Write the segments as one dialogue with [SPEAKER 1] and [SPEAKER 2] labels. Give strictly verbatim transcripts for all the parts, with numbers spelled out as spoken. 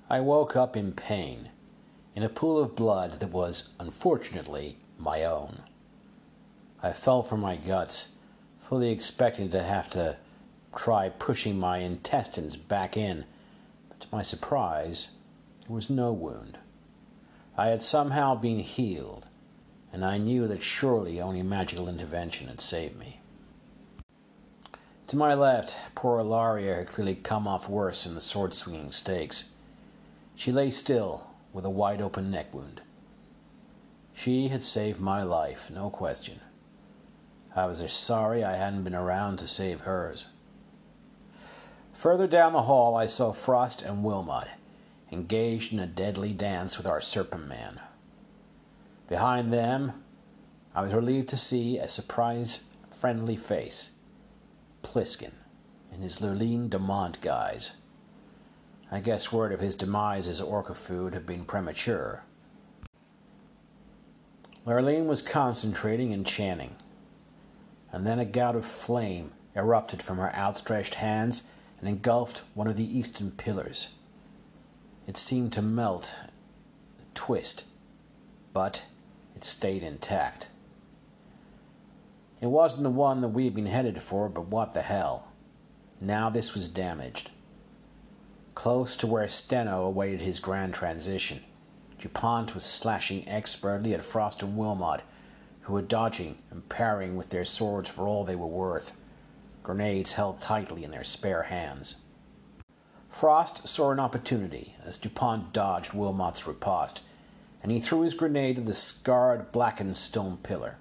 [SPEAKER 1] I woke up in pain, in a pool of blood that was, unfortunately, my own. I fell for my guts, fully expecting to have to try pushing my intestines back in, but to my surprise, there was no wound. I had somehow been healed, and I knew that surely only magical intervention had saved me. To my left, poor Ilaria had clearly come off worse in the sword-swinging stakes. She lay still, with a wide-open neck wound. She had saved my life, no question. I was just sorry I hadn't been around to save hers. Further down the hall, I saw Frost and Wilmot, engaged in a deadly dance with our Serpent Man. Behind them, I was relieved to see a surprised, friendly face. Pliskin, in his Lurleen Demont guise. I guess word of his demise as orca food had been premature. Lurleen was concentrating and chanting, and then a gout of flame erupted from her outstretched hands and engulfed one of the eastern pillars. It seemed to melt, twist, but it stayed intact. It wasn't the one that we had been headed for, but what the hell. Now this was damaged. Close to where Steno awaited his grand transition, DuPont was slashing expertly at Frost and Wilmot, who were dodging and parrying with their swords for all they were worth, grenades held tightly in their spare hands. Frost saw an opportunity as DuPont dodged Wilmot's riposte, and he threw his grenade at the scarred, blackened stone pillar.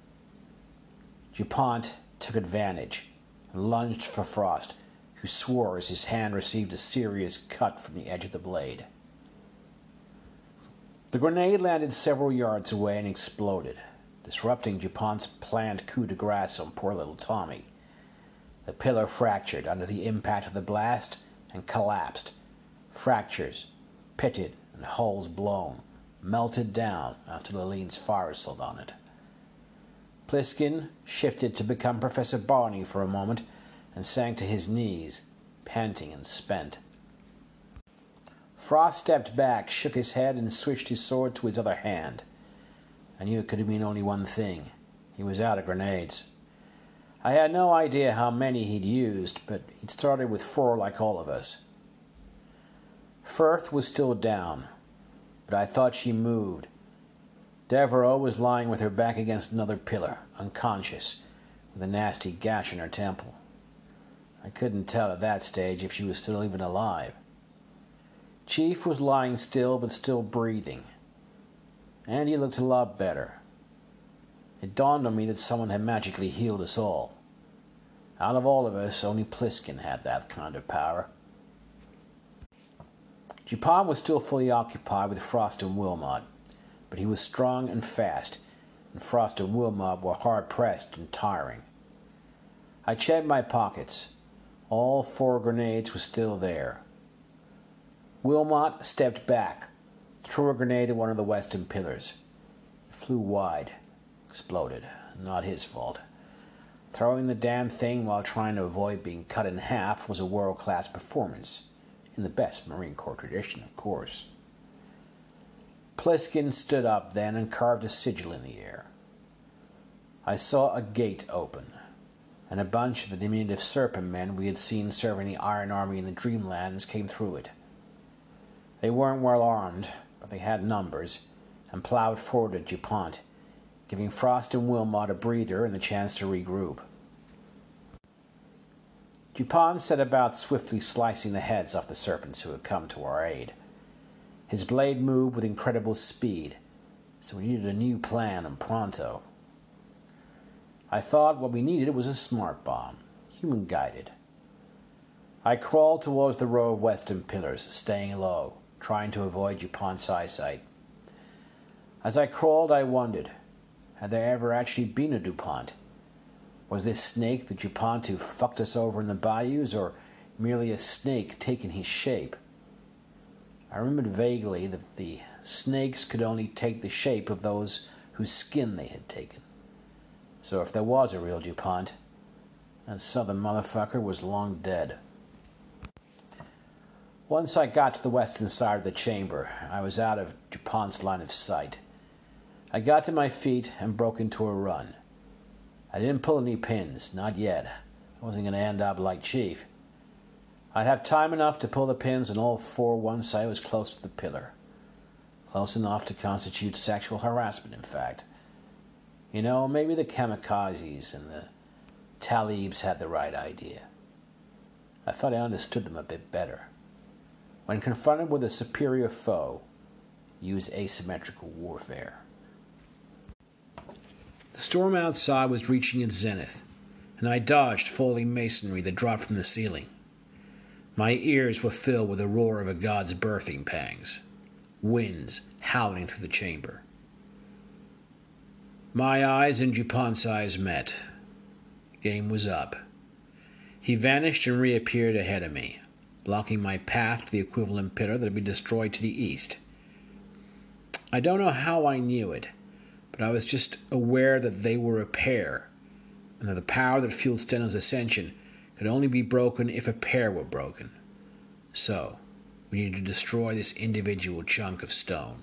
[SPEAKER 1] DuPont took advantage and lunged for Frost, who swore as his hand received a serious cut from the edge of the blade. The grenade landed several yards away and exploded, disrupting DuPont's planned coup de grace on poor little Tommy. The pillar fractured under the impact of the blast and collapsed. Fractures, pitted, and holes blown, melted down after Lurleen's fire slid on it. Pliskin shifted to become Professor Barney for a moment and sank to his knees, panting and spent. Frost stepped back, shook his head, and switched his sword to his other hand. I knew it could mean only one thing. He was out of grenades. I had no idea how many he'd used, but he'd started with four like all of us. Firth was still down, but I thought she moved. Devereaux was lying with her back against another pillar, unconscious, with a nasty gash in her temple. I couldn't tell at that stage if she was still even alive. Chief was lying still but still breathing, and he looked a lot better. It dawned on me that someone had magically healed us all. Out of all of us, only Pliskin had that kind of power. DuPont was still fully occupied with Frost and Wilmot, but he was strong and fast, and Frost and Wilmot were hard-pressed and tiring. I checked my pockets. All four grenades were still there. Wilmot stepped back, threw a grenade at one of the western pillars. It flew wide, exploded. Not his fault. Throwing the damn thing while trying to avoid being cut in half was a world-class performance, in the best Marine Corps tradition, of course. Pliskin stood up then and carved a sigil in the air. I saw a gate open, and a bunch of the diminutive serpent men we had seen serving the Iron Army in the Dreamlands came through it. They weren't well armed, but they had numbers, and plowed forward at DuPont, giving Frost and Wilmot a breather and the chance to regroup. DuPont set about swiftly slicing the heads off the serpents who had come to our aid. His blade moved with incredible speed, so we needed a new plan and pronto. I thought what we needed was a smart bomb, human-guided. I crawled towards the row of western pillars, staying low, trying to avoid DuPont's eyesight. As I crawled, I wondered, had there ever actually been a DuPont? Was this snake the DuPont who fucked us over in the bayous, or merely a snake taking his shape? I remembered vaguely that the snakes could only take the shape of those whose skin they had taken. So if there was a real DuPont, that southern motherfucker was long dead. Once I got to the western side of the chamber, I was out of DuPont's line of sight. I got to my feet and broke into a run. I didn't pull any pins, not yet. I wasn't going to end up like Chief. I'd have time enough to pull the pins on all four once I was close to the pillar. Close enough to constitute sexual harassment, in fact. You know, maybe the kamikazes and the talibs had the right idea. I thought I understood them a bit better. When confronted with a superior foe, use asymmetrical warfare. The storm outside was reaching its zenith, and I dodged falling masonry that dropped from the ceiling. My ears were filled with the roar of a god's birthing pangs, winds howling through the chamber. My eyes and DuPont's eyes met. The game was up. He vanished and reappeared ahead of me, blocking my path to the equivalent pillar that had been destroyed to the east. I don't know how I knew it, but I was just aware that they were a pair, and that the power that fueled Steno's ascension could only be broken if a pair were broken. So, we needed to destroy this individual chunk of stone.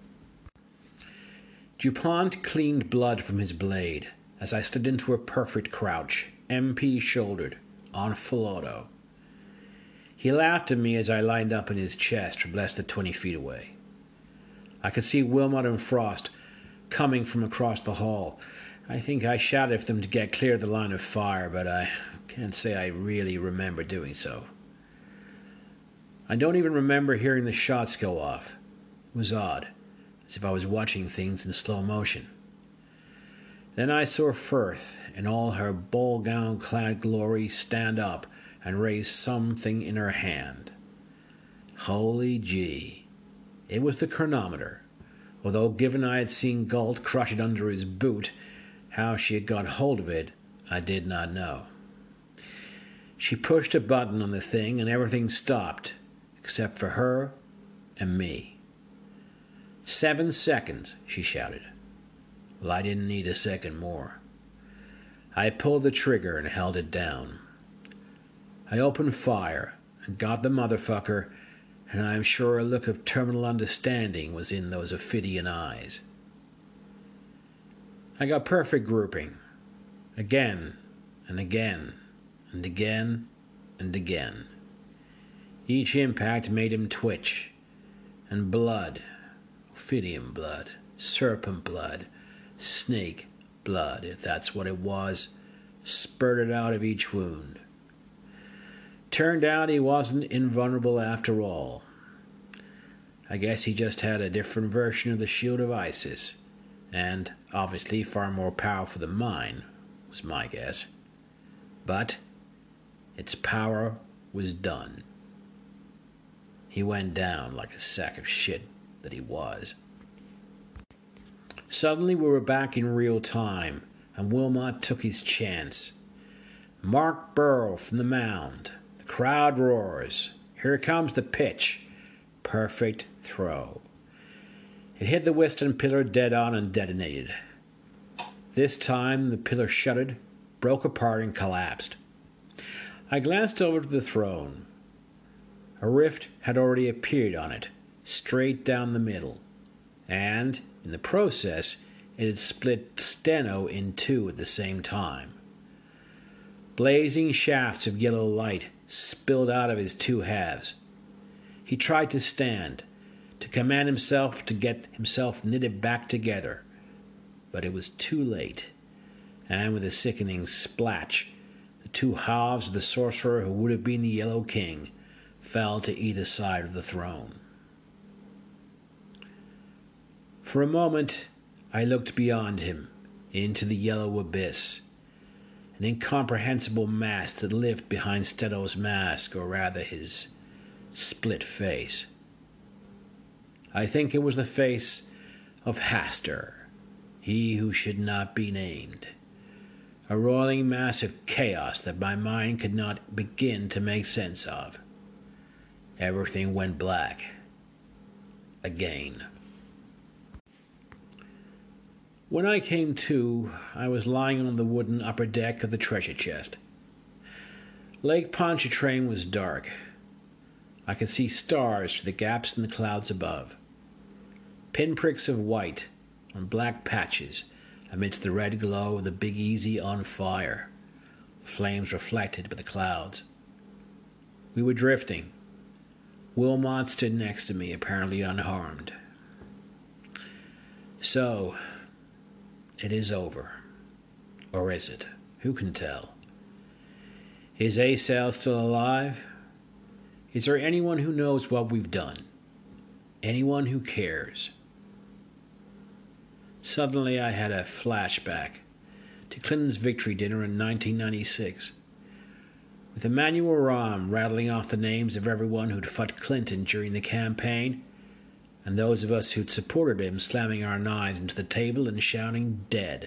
[SPEAKER 1] DuPont cleaned blood from his blade as I slid into a perfect crouch, M P shouldered, on full auto. He laughed at me as I lined up in his chest from less than twenty feet away. I could see Wilmot and Frost coming from across the hall. I think I shouted for them to get clear of the line of fire, but I can't say I really remember doing so. I don't even remember hearing the shots go off. It was odd, as if I was watching things in slow motion. Then I saw Firth, in all her ball-gown-clad glory, stand up and raise something in her hand. Holy gee. It was the chronometer, although given I had seen Galt crush it under his boot, how she had got hold of it, I did not know. She pushed a button on the thing and everything stopped, except for her and me. Seven seconds, she shouted. Well, I didn't need a second more. I pulled the trigger and held it down. I opened fire and got the motherfucker, and I am sure a look of terminal understanding was in those Ophidian eyes. I got perfect grouping. Again and again and again and again. Each impact made him twitch, and blood, Ophidian blood, serpent blood, snake blood, if that's what it was, spurted out of each wound. Turned out he wasn't invulnerable after all. I guess he just had a different version of the Shield of Isis, and obviously far more powerful than mine, was my guess. But its power was done. He went down like a sack of shit that he was. Suddenly we were back in real time, and Wilmot took his chance. Mark Burrow from the mound. The crowd roars. Here comes the pitch. Perfect throw. It hit the western pillar dead on and detonated. This time the pillar shuddered, broke apart, and collapsed. I glanced over to the throne. A rift had already appeared on it, straight down the middle, and, in the process, it had split Steno in two at the same time. Blazing shafts of yellow light spilled out of his two halves. He tried to stand, to command himself to get himself knitted back together, but it was too late, and with a sickening splatch, the two halves of the sorcerer who would have been the Yellow King fell to either side of the throne. For a moment, I looked beyond him, into the yellow abyss, an incomprehensible mass that lived behind Steno's mask, or rather his split face. I think it was the face of Hastur, he who should not be named, a roiling mass of chaos that my mind could not begin to make sense of. Everything went black. Again. When I came to, I was lying on the wooden upper deck of the treasure chest. Lake Pontchartrain was dark. I could see stars through the gaps in the clouds above. Pinpricks of white on black patches amidst the red glow of the Big Easy on fire, flames reflected by the clouds. We were drifting. Wilmot stood next to me, apparently unharmed. So, it is over. Or is it? Who can tell? Is Asal still alive? Is there anyone who knows what we've done? Anyone who cares? Suddenly I had a flashback to Clinton's victory dinner in nineteen ninety-six, with Emmanuel Rahm rattling off the names of everyone who'd fought Clinton during the campaign, and those of us who'd supported him slamming our knives into the table and shouting, "Dead."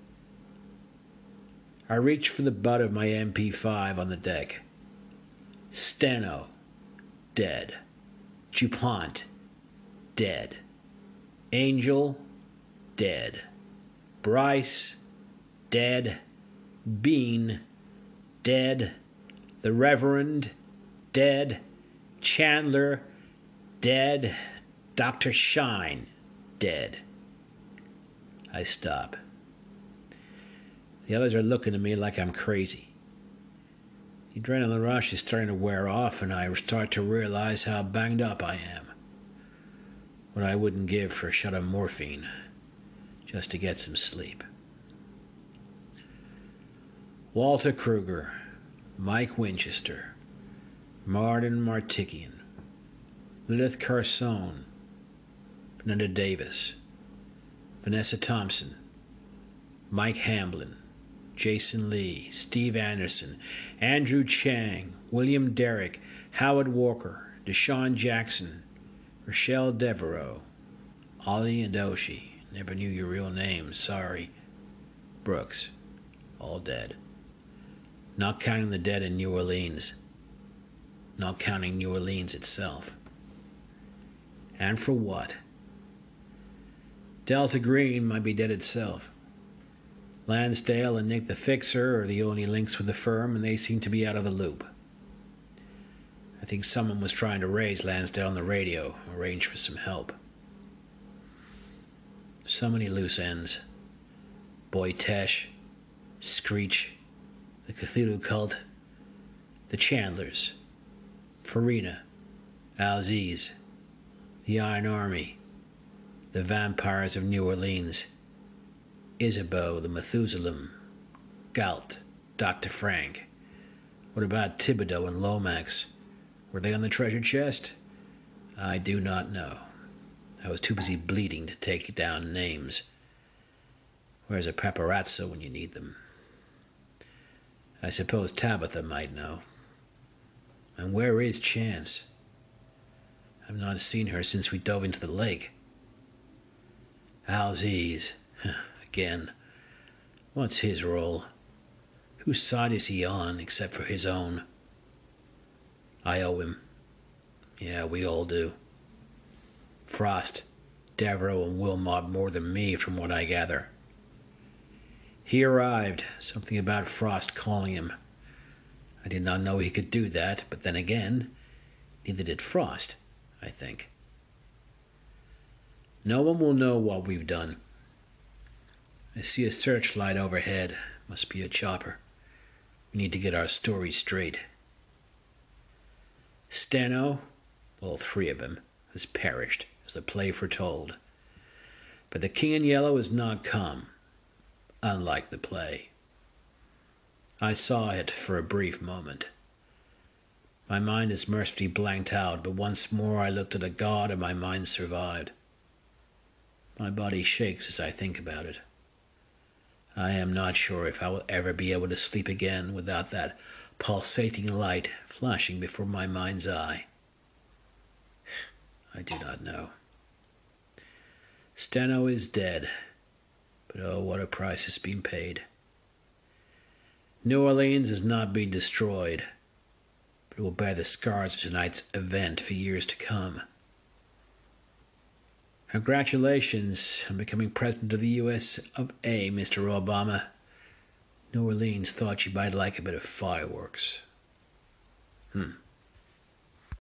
[SPEAKER 1] I reached for the butt of my M P five on the deck. Steno, dead. DuPont, dead. Angel, dead. Bryce, dead. Bean, dead. The Reverend, dead. Chandler, dead. Doctor Shine, dead. I stop. The others are looking at me like I'm crazy. The adrenaline rush is starting to wear off, and I start to realize how banged up I am. What I wouldn't give for a shot of morphine, just to get some sleep. Walter Kruger, Mike Winchester, Martin Martikian, Lilith Carson, Fernanda Davis, Vanessa Thompson, Mike Hamblin, Jason Lee, Steve Anderson, Andrew Chang, William Derrick, Howard Walker, Deshaun Jackson, Rochelle Devereaux, Ollie and Oshie, never knew your real names, sorry, Brooks, all dead. Not counting the dead in New Orleans. Not counting New Orleans itself. And for what? Delta Green might be dead itself. Lansdale and Nick the Fixer are the only links with the firm, and they seem to be out of the loop. I think someone was trying to raise Lansdale on the radio, arrange for some help. So many loose ends. Boy Tesh, Screech, the Cthulhu Cult, the Chandlers, Farina, Alziz, the Iron Army, the Vampires of New Orleans, Isabeau, the Methuselah, Galt, Doctor Frank. What about Thibodeau and Lomax? Were they on the treasure chest? I do not know. I was too busy bleeding to take down names. Where's a paparazzo when you need them? I suppose Tabitha might know. And where is Chance? I've not seen her since we dove into the lake. Alziz. Again. What's his role? Whose side is he on, except for his own? I owe him. Yeah, we all do. Frost, Devereaux, and Wilmot more than me, from what I gather. He arrived, something about Frost calling him. I did not know he could do that, but then again, neither did Frost, I think. No one will know what we've done. I see a searchlight overhead. Must be a chopper. We need to get our story straight. Steno, all three of them, has perished, as the play foretold. But the King in Yellow has not come, unlike the play. I saw it for a brief moment. My mind is mercifully blanked out, but once more I looked at a god and my mind survived. My body shakes as I think about it. I am not sure if I will ever be able to sleep again without that pulsating light flashing before my mind's eye. I do not know. Steno is dead, but oh, what a price has been paid. New Orleans has not been destroyed, but it will bear the scars of tonight's event for years to come. Congratulations on becoming President of the U S of A, Mister Obama. New Orleans thought you might like a bit of fireworks. Hmm.